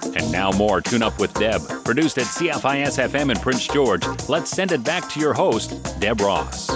And now more Tune Up with Deb, produced at CFIS FM in Prince George. Let's send it back to your host, Deb Ross.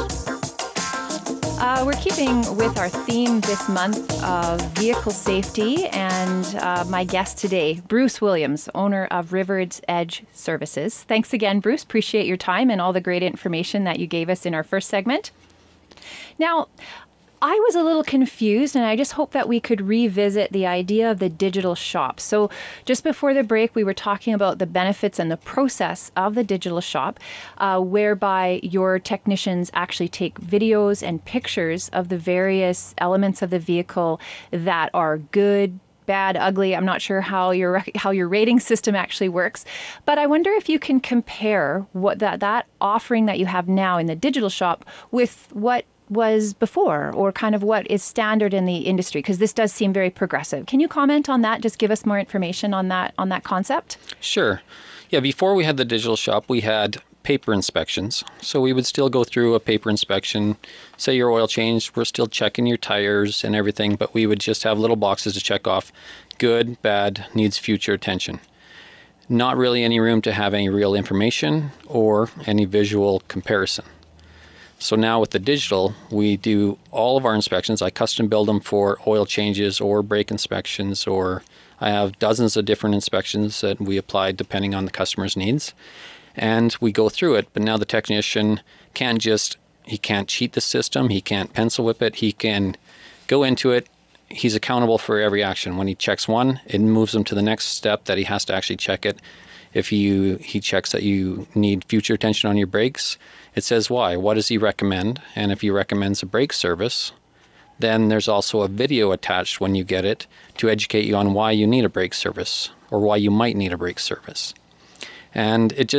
We're keeping with our theme this month of vehicle safety, and my guest today, Bruce Williams, owner of River's Edge Services. Thanks again, Bruce. Appreciate your time and all the great information that you gave us in our first segment. Now, I was a little confused, and I just hope that we could revisit the idea of the digital shop. So just before the break, we were talking about the benefits and the process of the digital shop, whereby your technicians actually take videos and pictures of the various elements of the vehicle that are good, bad, ugly. I'm not sure how your rating system actually works, but I wonder if you can compare what that offering that you have now in the digital shop with what was before, or kind of what is standard in the industry, because this does seem very progressive. Can you comment on that? Just give us more information on that concept? Sure. Yeah, before we had the digital shop, we had paper inspections. So we would still go through a paper inspection, say your oil changed, we're still checking your tires and everything, but we would just have little boxes to check off: good, bad, needs future attention. Not really any room to have any real information or any visual comparison. So now with the digital, we do all of our inspections. I custom build them for oil changes or brake inspections, or I have dozens of different inspections that we apply depending on the customer's needs. And we go through it, but now the technician he can't cheat the system, he can't pencil whip it, he can go into it. He's accountable for every action. When he checks one, it moves him to the next step that he has to actually check it. If he checks that you need future attention on your brakes, it says why. What does he recommend? And if he recommends a brake service, then there's also a video attached when you get it to educate you on why you need a brake service or why you might need a brake service. And it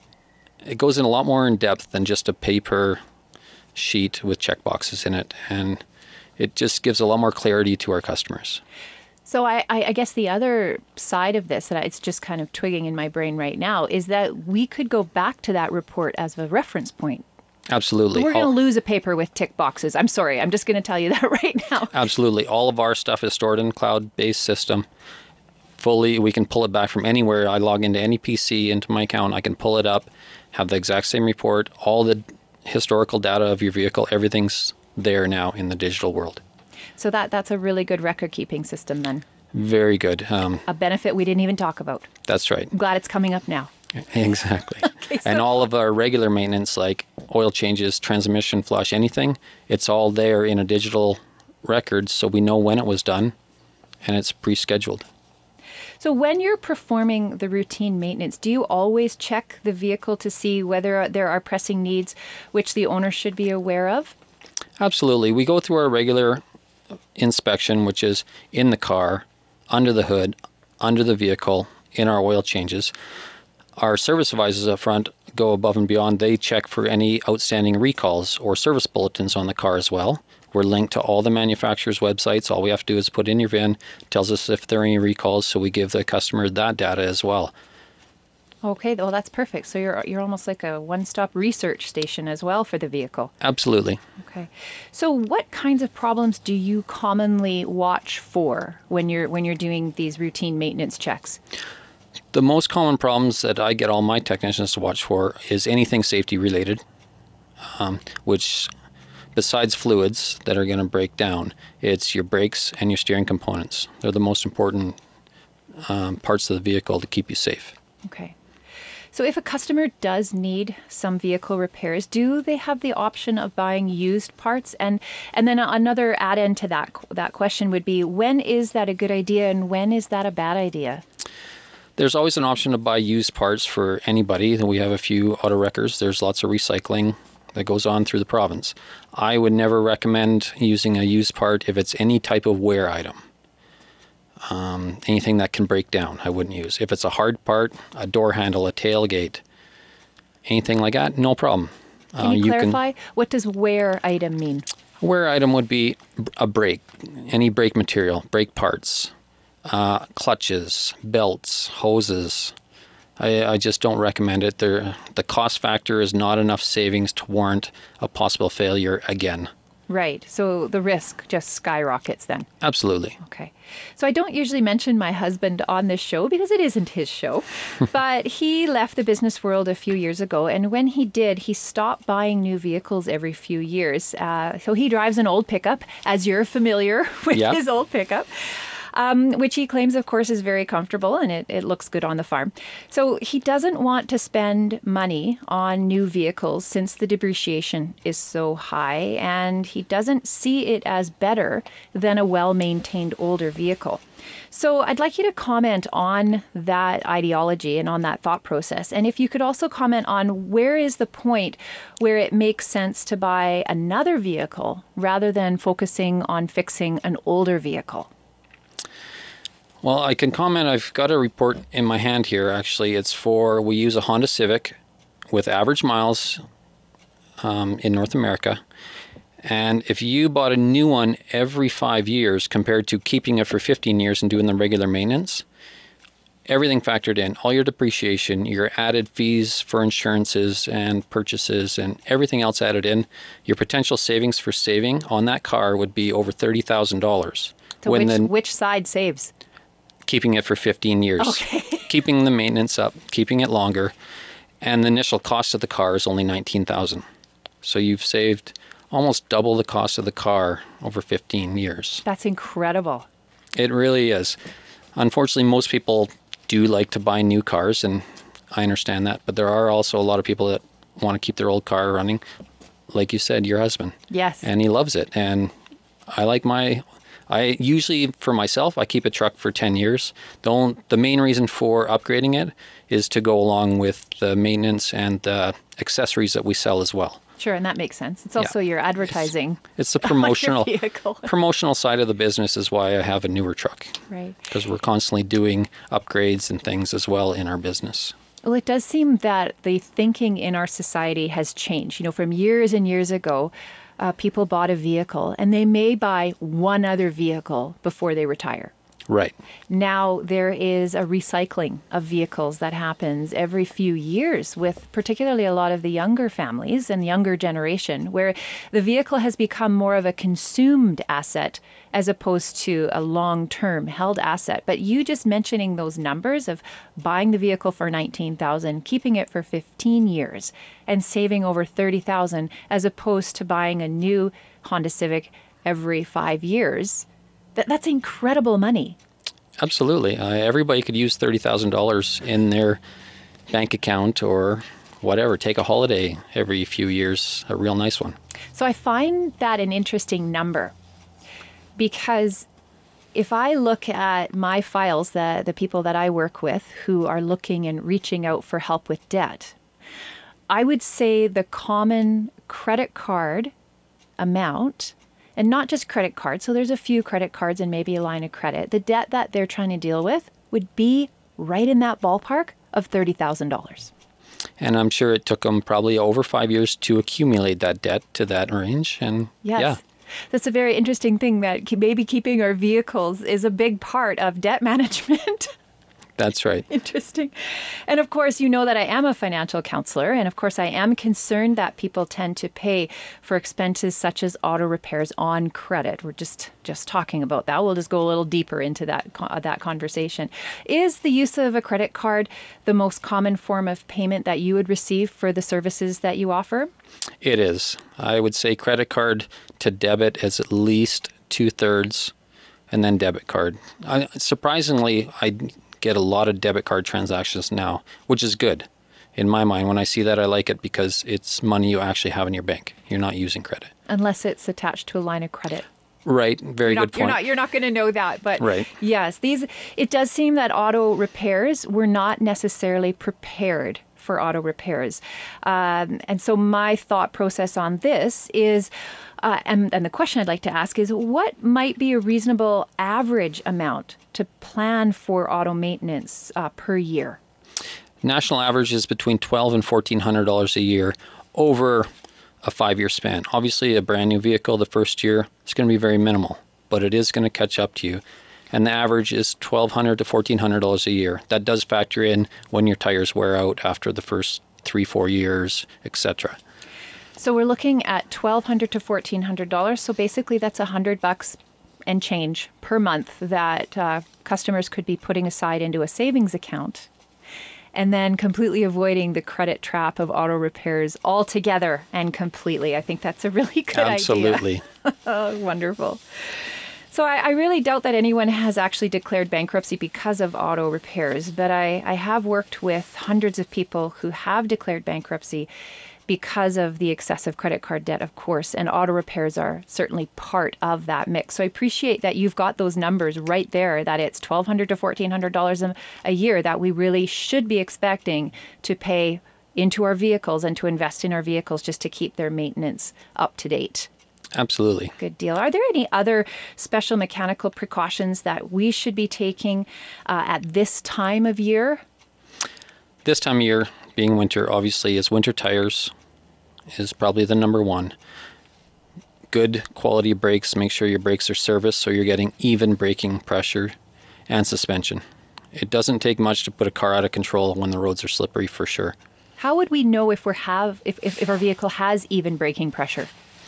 goes in a lot more in depth than just a paper sheet with checkboxes in it. And it just gives a lot more clarity to our customers. So I guess the other side of this, that it's just kind of twigging in my brain right now, is that we could go back to that report as a reference point. Absolutely. We're going to lose a paper with tick boxes. I'm sorry. I'm just going to tell you that right now. Absolutely. All of our stuff is stored in a cloud-based system. Fully, we can pull it back from anywhere. I log into any PC, into my account. I can pull it up, have the exact same report, all the historical data of your vehicle. Everything's there now in the digital world. So that's a really good record-keeping system then. Very good. A benefit we didn't even talk about. That's right. I'm glad it's coming up now. Exactly. Okay, and all of our regular maintenance, like oil changes, transmission flush, anything, it's all there in a digital record, so we know when it was done, and it's pre-scheduled. So when you're performing the routine maintenance, do you always check the vehicle to see whether there are pressing needs which the owner should be aware of? Absolutely. We go through our regular inspection, which is in the car, under the hood, under the vehicle, in our oil changes. Our service advisors up front go above and beyond. They check for any outstanding recalls or service bulletins on the car as well. We're linked to all the manufacturers' websites. All we have to do is put in your VIN, tells us if there are any recalls, so we give the customer that data as well. Okay, well that's perfect. So you're almost like a one-stop research station as well for the vehicle. Absolutely. Okay. So what kinds of problems do you commonly watch for when you're doing these routine maintenance checks? The most common problems that I get all my technicians to watch for is anything safety related, which besides fluids that are going to break down, it's your brakes and your steering components. They're the most important parts of the vehicle to keep you safe. Okay. So if a customer does need some vehicle repairs, do they have the option of buying used parts? And then another add-in to that question would be, when is that a good idea and when is that a bad idea? There's always an option to buy used parts for anybody. We have a few auto wreckers. There's lots of recycling that goes on through the province. I would never recommend using a used part if it's any type of wear item. Anything that can break down, I wouldn't use. If it's a hard part, a door handle, a tailgate, anything like that, no problem. Can you clarify? What does wear item mean? A wear item would be a brake, any brake material, brake parts, clutches, belts, hoses. I just don't recommend it. The cost factor is not enough savings to warrant a possible failure again. Right. So the risk just skyrockets then. Absolutely. Okay. So I don't usually mention my husband on this show because it isn't his show, but he left the business world a few years ago. And when he did, he stopped buying new vehicles every few years. So he drives an old pickup, as you're familiar with his old pickup. Which he claims, of course, is very comfortable and it looks good on the farm. So he doesn't want to spend money on new vehicles since the depreciation is so high, and he doesn't see it as better than a well-maintained older vehicle. So I'd like you to comment on that ideology and on that thought process. And if you could also comment on where is the point where it makes sense to buy another vehicle rather than focusing on fixing an older vehicle. Well, I can comment. I've got a report in my hand here, actually. We use a Honda Civic with average miles in North America. And if you bought a new one every 5 years compared to keeping it for 15 years and doing the regular maintenance, everything factored in, all your depreciation, your added fees for insurances and purchases and everything else added in, your potential savings for saving on that car would be over $30,000. So which side saves? Keeping it for 15 years, keeping the maintenance up, keeping it longer, and the initial cost of the car is only $19,000. So you've saved almost double the cost of the car over 15 years. That's incredible. It really is. Unfortunately, most people do like to buy new cars, and I understand that, but there are also a lot of people that want to keep their old car running, like you said, your husband. Yes. And he loves it, and I usually, for myself, I keep a truck for 10 years. The main reason for upgrading it is to go along with the maintenance and the accessories that we sell as well. Sure, and that makes sense. It's also your advertising. It's the promotional vehicle. promotional side of the business is why I have a newer truck. Right. Because we're constantly doing upgrades and things as well in our business. Well, it does seem that the thinking in our society has changed. From years and years ago, people bought a vehicle and they may buy one other vehicle before they retire. Right. Now there is a recycling of vehicles that happens every few years with particularly a lot of the younger families and younger generation, where the vehicle has become more of a consumed asset as opposed to a long-term held asset. But you just mentioning those numbers of buying the vehicle for $19,000, keeping it for 15 years and saving over $30,000 as opposed to buying a new Honda Civic every 5 years. That's incredible money. Absolutely. Everybody could use $30,000 in their bank account or whatever. Take a holiday every few years, a real nice one. So I find that an interesting number because if I look at my files, the people that I work with who are looking and reaching out for help with debt, I would say the common credit card amount, and not just credit cards, so there's a few credit cards and maybe a line of credit, the debt that they're trying to deal with would be right in that ballpark of $30,000. And I'm sure it took them probably over 5 years to accumulate that debt to that range. And yes. Yeah. That's a very interesting thing, that maybe keeping our vehicles is a big part of debt management. That's right. Interesting. And of course, you know that I am a financial counselor. And of course, I am concerned that people tend to pay for expenses such as auto repairs on credit. We're just talking about that. We'll just go a little deeper into that conversation. Is the use of a credit card the most common form of payment that you would receive for the services that you offer? It is. I would say credit card to debit is at least 2/3, and then debit card. Surprisingly, I get a lot of debit card transactions now, which is good. In my mind, when I see that, I like it because it's money you actually have in your bank. You're not using credit. Unless it's attached to a line of credit. Right. Very good point. You're not going to know that. But right. Yes, it does seem that auto repairs were not necessarily prepared for auto repairs. And so my thought process on this is, and the question I'd like to ask is, what might be a reasonable average amount to plan for auto maintenance per year? National average is between $1,200 and $1,400 a year over a 5-year span. Obviously, a brand new vehicle the first year is going to be very minimal, but it is going to catch up to you. And the average is $1,200 to $1,400 a year. That does factor in when your tires wear out after the first 3-4 years, etc. So we're looking at $1,200 to $1,400. So basically that's $100 and change per month that customers could be putting aside into a savings account, and then completely avoiding the credit trap of auto repairs altogether and completely. I think that's a really good idea. Absolutely. Oh, wonderful. So I really doubt that anyone has actually declared bankruptcy because of auto repairs, but I have worked with hundreds of people who have declared bankruptcy because of the excessive credit card debt, of course, and auto repairs are certainly part of that mix. So I appreciate that you've got those numbers right there, that it's $1,200 to $1,400 a year that we really should be expecting to pay into our vehicles and to invest in our vehicles just to keep their maintenance up to date. Absolutely. Good deal. Are there any other special mechanical precautions that we should be taking at this time of year? This time of year, being winter, obviously, is winter tires is probably the number one. Good quality brakes. Make sure your brakes are serviced so you're getting even braking pressure, and suspension. It doesn't take much to put a car out of control when the roads are slippery, for sure. How would we know if if our vehicle has even braking pressure?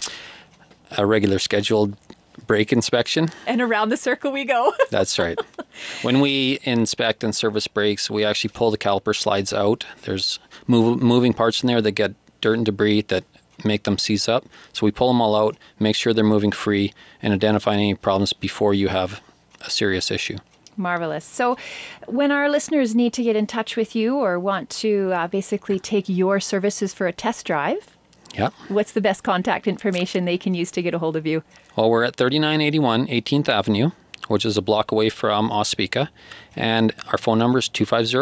A regular scheduled brake inspection. And around the circle we go. That's right. When we inspect and service brakes, we actually pull the caliper slides out. There's moving parts in there that get dirt and debris that make them seize up. So we pull them all out, make sure they're moving free, and identify any problems before you have a serious issue. Marvelous. So when our listeners need to get in touch with you or want to basically take your services for a test drive, what's the best contact information they can use to get a hold of you? Well, we're at 3981 18th Avenue, which is a block away from Ospika. And our phone number is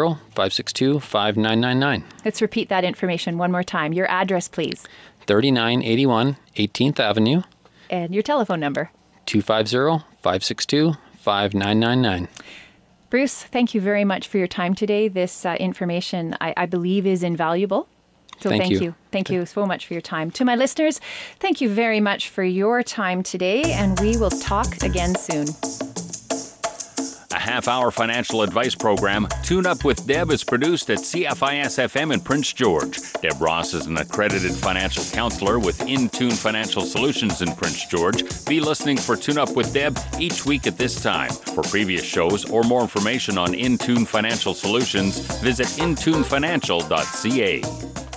250-562-5999. Let's repeat that information one more time. Your address, please. 3981 18th Avenue. And your telephone number. 250-562-5999. Bruce, thank you very much for your time today. This information, I believe, is invaluable. So thank you. Thank you so much for your time. To my listeners, thank you very much for your time today, and we will talk again soon. A half-hour financial advice program, Tune Up with Deb, is produced at CFIS-FM in Prince George. Deb Ross is an accredited financial counselor with InTune Financial Solutions in Prince George. Be listening for Tune Up with Deb each week at this time. For previous shows or more information on InTune Financial Solutions, visit intunefinancial.ca.